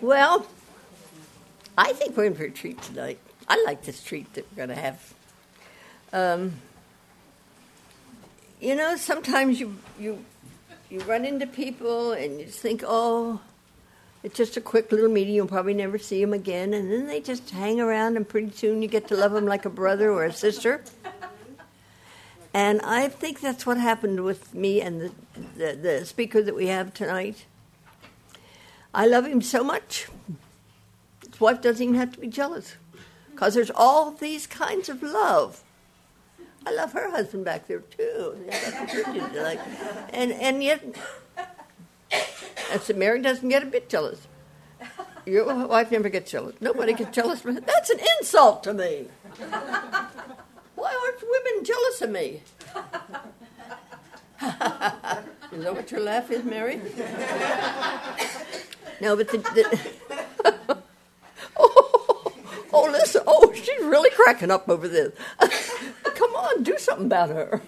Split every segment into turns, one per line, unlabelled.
Well, I think we're in for a treat tonight. I like this treat that we're going to have. Sometimes you run into people and you just think, oh, it's just a quick little meeting. You'll probably never see them again. And then they just hang around, and pretty soon you get to love them like a brother or a sister. And I think that's what happened with me and the speaker that we have tonight. I love him so much. His wife doesn't even have to be jealous, because there's all these kinds of love. I love her husband back there too. And yet, I said, Mary doesn't get a bit jealous. Your wife never gets jealous. Nobody gets jealous. That's an insult to me. Why aren't women jealous of me? Is that what your laugh is, Mary? No, but listen. Oh, she's really cracking up over this. Come on, do something about her.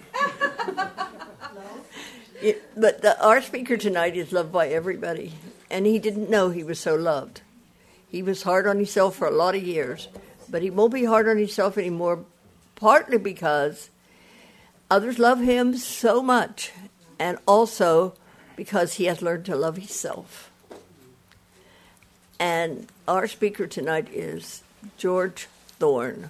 But our speaker tonight is loved by everybody, and he didn't know he was so loved. He was hard on himself for a lot of years, but he won't be hard on himself anymore, partly because others love him so much, and also because he has learned to love himself. And our speaker tonight is George Thorne.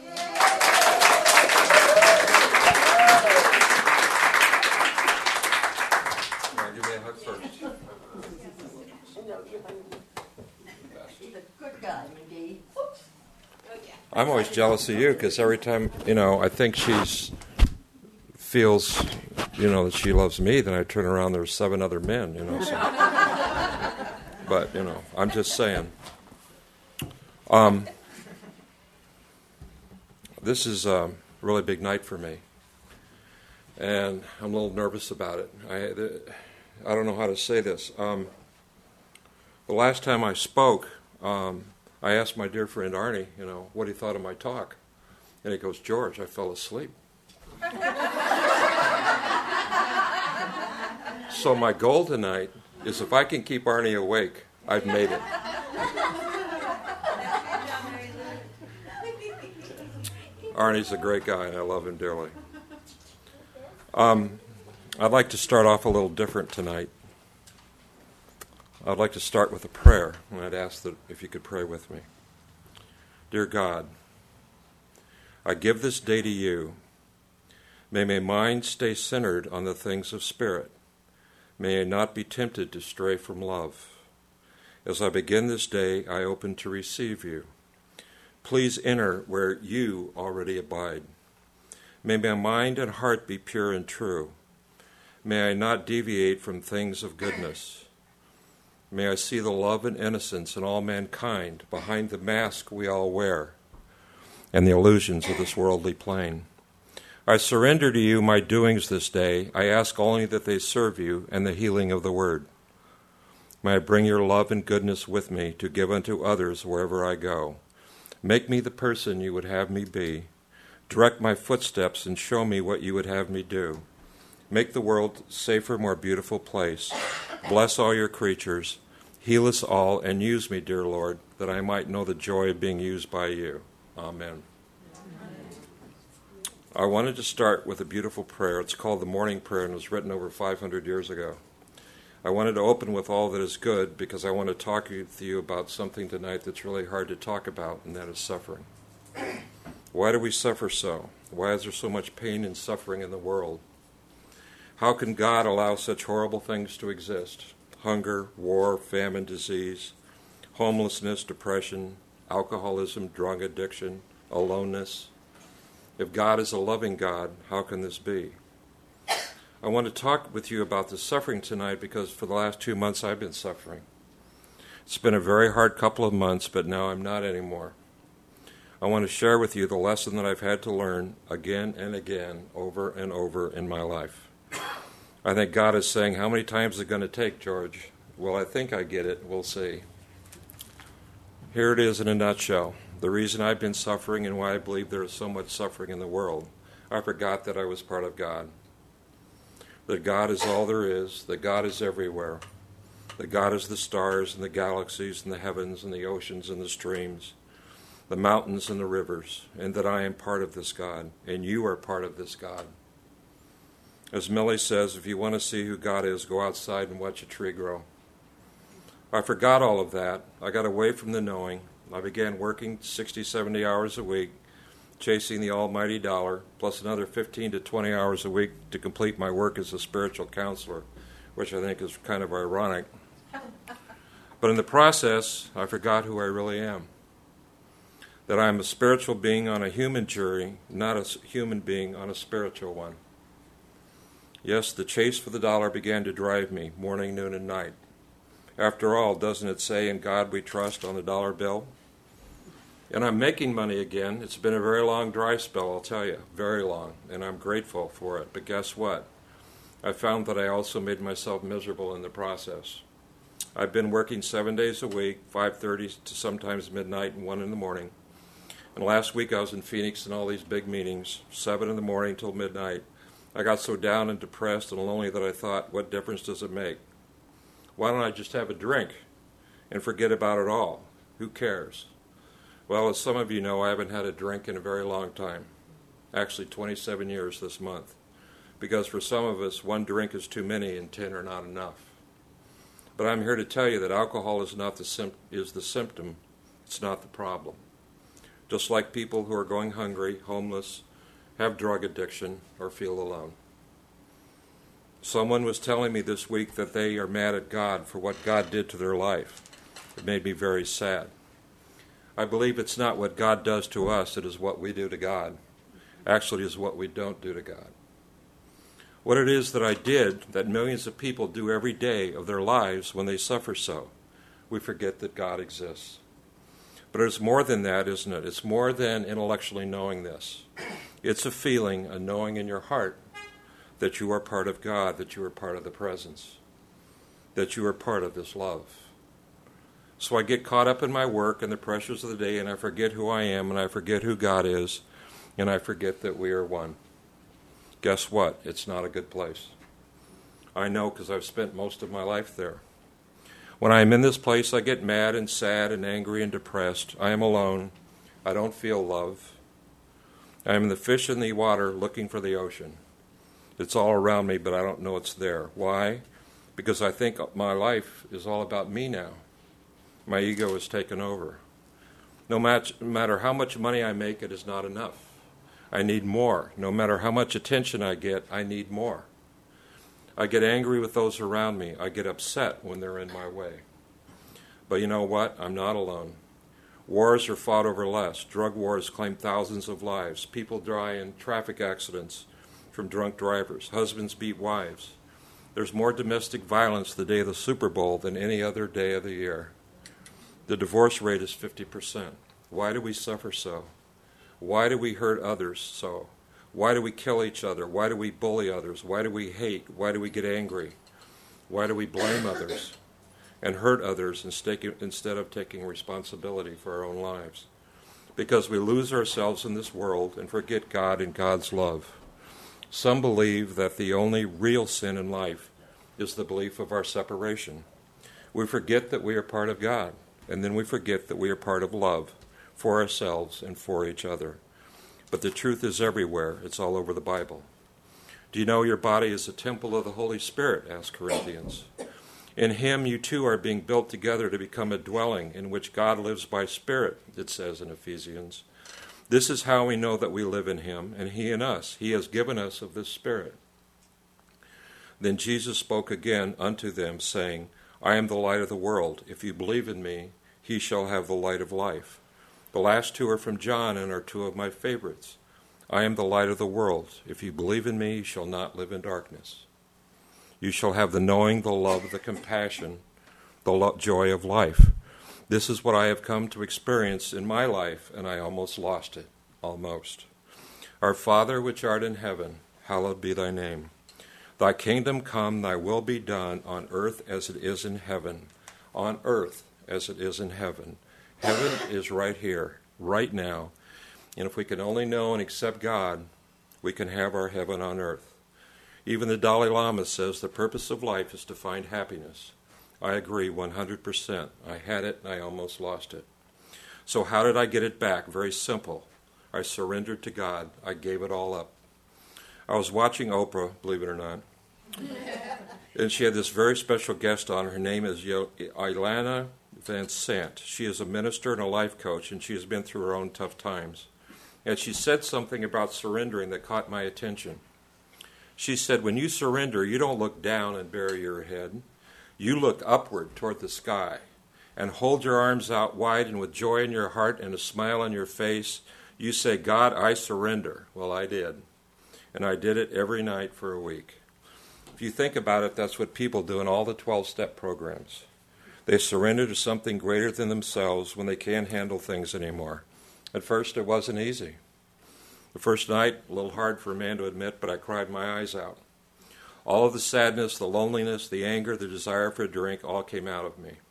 Give me a hug first.
He's a good guy, McGee.
I'm always jealous of you because every time, I think feels, that she loves me, then I turn around, there's 7 other men, So. But, I'm just saying. This is a really big night for me. And I'm a little nervous about it. I don't know how to say this. The last time I spoke, I asked my dear friend Arnie, what he thought of my talk. And he goes, George, I fell asleep. So my goal tonight is if I can keep Arnie awake, I've made it. Arnie's a great guy, and I love him dearly. I'd like to start off a little different tonight. I'd like to start with a prayer, and I'd ask that if you could pray with me. Dear God, I give this day to you. May my mind stay centered on the things of spirit. May I not be tempted to stray from love. As I begin this day, I open to receive you. Please enter where you already abide. May my mind and heart be pure and true. May I not deviate from things of goodness. May I see the love and innocence in all mankind behind the mask we all wear and the illusions of this worldly plane. I surrender to you my doings this day. I ask only that they serve you and the healing of the word. May I bring your love and goodness with me to give unto others wherever I go. Make me the person you would have me be. Direct my footsteps and show me what you would have me do. Make the world a safer, more beautiful place. Bless all your creatures. Heal us all and use me, dear Lord, that I might know the joy of being used by you. Amen. I wanted to start with a beautiful prayer. It's called the Morning Prayer and was written over 500 years ago. I wanted to open with all that is good because I want to talk with you about something tonight that's really hard to talk about, and that is suffering. Why do we suffer so? Why is there so much pain and suffering in the world? How can God allow such horrible things to exist? Hunger, war, famine, disease, homelessness, depression, alcoholism, drug addiction, aloneness. If God is a loving God, how can this be? I want to talk with you about the suffering tonight because for the last 2 months I've been suffering. It's been a very hard couple of months, but now I'm not anymore. I want to share with you the lesson that I've had to learn again and again, over and over in my life. I think God is saying, how many times is it going to take, George? Well, I think I get it. We'll see. Here it is in a nutshell. The reason I've been suffering and why I believe there is so much suffering in the world. I forgot that I was part of God. That God is all there is. That God is everywhere. that God is the stars and the galaxies and the heavens and the oceans and the streams, the mountains and the rivers, and that I am part of this God, and you are part of this God. As Millie says, if you want to see who God is, go outside and watch a tree grow. I forgot all of that. I got away from the knowing. I began working 60, 70 hours a week, chasing the almighty dollar, plus another 15 to 20 hours a week to complete my work as a spiritual counselor, which I think is kind of ironic. But in the process, I forgot who I really am. That I am a spiritual being on a human jury, not a human being on a spiritual one. Yes, the chase for the dollar began to drive me, morning, noon, and night. After all, doesn't it say, "In God we trust" on the dollar bill? And I'm making money again. It's been a very long dry spell, I'll tell you, very long, and I'm grateful for it. But guess what? I found that I also made myself miserable in the process. I've been working 7 days a week, 5:30 to sometimes midnight and 1 in the morning. And last week I was in Phoenix in all these big meetings, 7 in the morning till midnight. I got so down and depressed and lonely that I thought, what difference does it make? Why don't I just have a drink and forget about it all? Who cares? Well, as some of you know, I haven't had a drink in a very long time. Actually, 27 years this month. Because for some of us, one drink is too many and 10 are not enough. But I'm here to tell you that alcohol is the symptom. It's not the problem. Just like people who are going hungry, homeless, have drug addiction, or feel alone. Someone was telling me this week that they are mad at God for what God did to their life. It made me very sad. I believe it's not what God does to us, it is what we do to God. Actually, it is what we don't do to God. What it is that I did that millions of people do every day of their lives when they suffer so. We forget that God exists. But it's more than that, isn't it? It's more than intellectually knowing this. It's a feeling, a knowing in your heart that you are part of God, that you are part of the presence, that you are part of this love. So I get caught up in my work and the pressures of the day, and I forget who I am, and I forget who God is, and I forget that we are one. Guess what? It's not a good place. I know because I've spent most of my life there. When I am in this place, I get mad and sad and angry and depressed. I am alone. I don't feel love. I am the fish in the water looking for the ocean. It's all around me, but I don't know it's there. Why? Because I think my life is all about me now. My ego has taken over. No matter how much money I make, it is not enough. I need more. No matter how much attention I get, I need more. I get angry with those around me. I get upset when they're in my way. But you know what? I'm not alone. Wars are fought over less. Drug wars claim thousands of lives. People die in traffic accidents from drunk drivers. Husbands beat wives. There's more domestic violence the day of the Super Bowl than any other day of the year. The divorce rate is 50%. Why do we suffer so? Why do we hurt others so? Why do we kill each other? Why do we bully others? Why do we hate? Why do we get angry? Why do we blame others and hurt others instead of taking responsibility for our own lives? Because we lose ourselves in this world and forget God and God's love. Some believe that the only real sin in life is the belief of our separation. We forget that we are part of God, and then we forget that we are part of love for ourselves and for each other. But the truth is everywhere. It's all over the Bible. Do you know your body is a temple of the Holy Spirit, asked Corinthians. In him you too are being built together to become a dwelling in which God lives by Spirit, it says in Ephesians. This is how we know that we live in him, and he in us. He has given us of this Spirit. Then Jesus spoke again unto them, saying, I am the light of the world. If you believe in me, he shall have the light of life. The last two are from John and are two of my favorites. I am the light of the world. If you believe in me, you shall not live in darkness. You shall have the knowing, the love, the compassion, the joy of life. This is what I have come to experience in my life, and I almost lost it. Almost. Our Father which art in heaven, hallowed be thy name. Thy kingdom come, thy will be done on earth as it is in heaven. On earth as it is in heaven. Heaven is right here, right now. And if we can only know and accept God, we can have our heaven on earth. Even the Dalai Lama says the purpose of life is to find happiness. I agree 100%. I had it and I almost lost it. So how did I get it back? Very simple. I surrendered to God. I gave it all up. I was watching Oprah, believe it or not, and she had this very special guest on. Her name is Iyanla Vanzant. She is a minister and a life coach, and she has been through her own tough times. And she said something about surrendering that caught my attention. She said, when you surrender, you don't look down and bury your head. You look upward toward the sky and hold your arms out wide, and with joy in your heart and a smile on your face, you say, God, I surrender. Well, I did. And I did it every night for a week. If you think about it, that's what people do in all the 12-step programs. They surrender to something greater than themselves when they can't handle things anymore. At first, it wasn't easy. The first night, a little hard for a man to admit, but I cried my eyes out. All of the sadness, the loneliness, the anger, the desire for a drink all came out of me.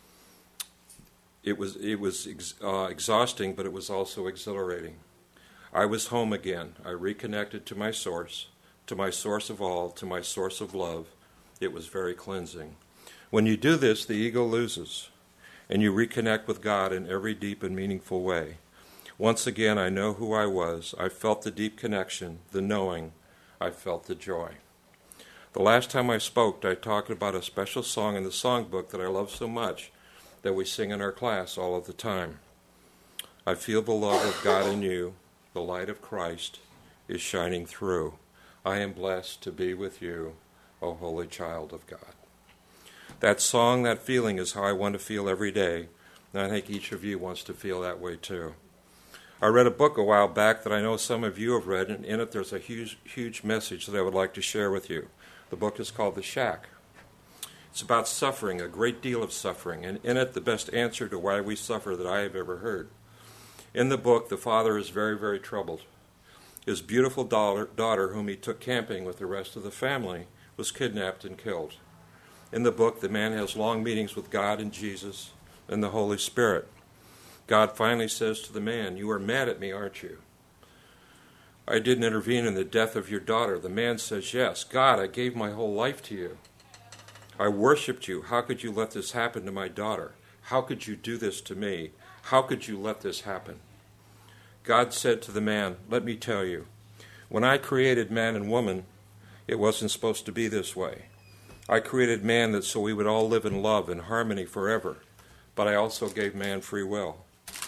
It was exhausting, but it was also exhilarating. I was home again. I reconnected to my source of all, to my source of love. It was very cleansing. When you do this, the ego loses, and you reconnect with God in every deep and meaningful way. Once again, I know who I was. I felt the deep connection, the knowing. I felt the joy. The last time I spoke, I talked about a special song in the songbook that I love so much that we sing in our class all of the time. I feel the love of God in you. The light of Christ is shining through. I am blessed to be with you, O holy child of God. That song, that feeling is how I want to feel every day, and I think each of you wants to feel that way too. I read a book a while back that I know some of you have read, and in it there's a huge message that I would like to share with you. The book is called The Shack. It's about suffering, a great deal of suffering, and in it the best answer to why we suffer that I have ever heard. In the book, the father is very, very troubled. His beautiful daughter, whom he took camping with the rest of the family, was kidnapped and killed. In the book, the man has long meetings with God and Jesus and the Holy Spirit. God finally says to the man, "You are mad at me, aren't you? I didn't intervene in the death of your daughter." The man says, "Yes, God, I gave my whole life to you. I worshipped you. How could you let this happen to my daughter? How could you do this to me? How could you let this happen?" God said to the man, "Let me tell you, when I created man and woman, it wasn't supposed to be this way. I created man that so we would all live in love and harmony forever, but I also gave man free will.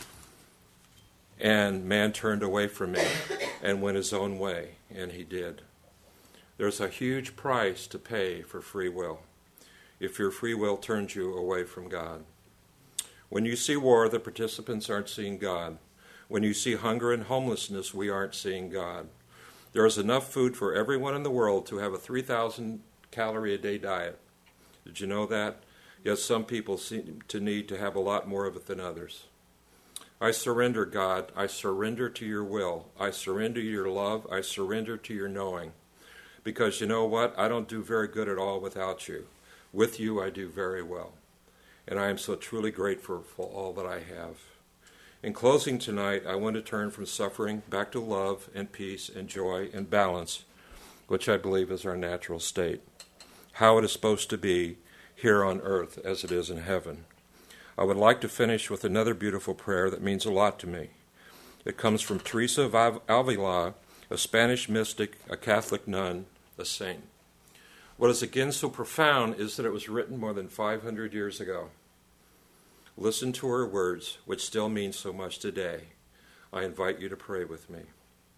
And man turned away from me and went his own way, and he did. There's a huge price to pay for free will, if your free will turns you away from God. When you see war, the participants aren't seeing God. When you see hunger and homelessness, we aren't seeing God. There is enough food for everyone in the world to have a 3,000 calorie a day diet. Did you know that? Yet some people seem to need to have a lot more of it than others. I surrender, God. I surrender to your will. I surrender to your love. I surrender to your knowing. Because you know what? I don't do very good at all without you. With you, I do very well. And I am so truly grateful for all that I have. In closing tonight, I want to turn from suffering back to love and peace and joy and balance, which I believe is our natural state, how it is supposed to be here on earth as it is in heaven. I would like to finish with another beautiful prayer that means a lot to me. It comes from Teresa of Avila, a Spanish mystic, a Catholic nun, a saint. What is again so profound is that it was written more than 500 years ago. Listen to her words, which still mean so much today. I invite you to pray with me.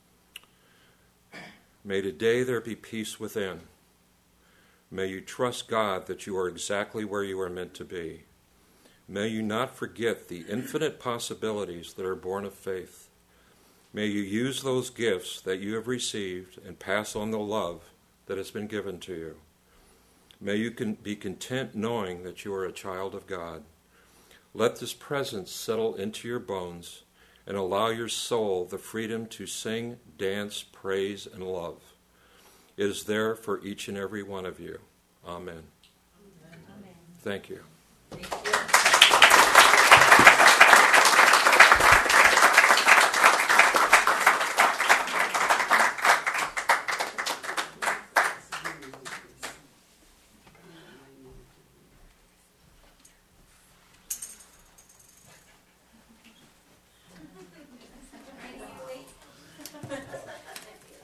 May today there be peace within. May you trust God that you are exactly where you are meant to be. May you not forget the infinite possibilities that are born of faith. May you use those gifts that you have received and pass on the love that has been given to you. May you be content knowing that you are a child of God. Let this presence settle into your bones and allow your soul the freedom to sing, dance, praise, and love. It is there for each and every one of you. Amen.
Amen.
Thank you.